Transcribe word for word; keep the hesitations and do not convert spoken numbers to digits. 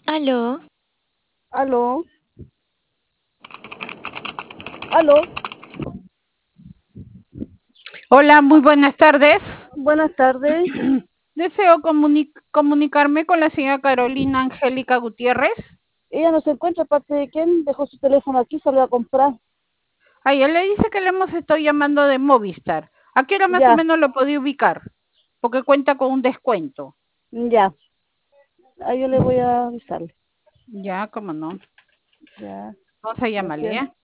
Aló, Aló, aló, Hola, muy buenas tardes. buenas tardes. Deseo comuni- comunicarme con la señora Carolina Angélica Gutiérrez. Ella no se encuentra, aparte de quién dejó su teléfono aquí, salió a comprar. A ella le dice que le hemos estado llamando de Movistar. ¿A qué hora más o Ya, menos lo podía ubicar? Porque cuenta con un descuento. ya, ahí yo le voy a avisarle. Ya, cómo no. Ya, Vamos a llamarle, gracias. ¿ya?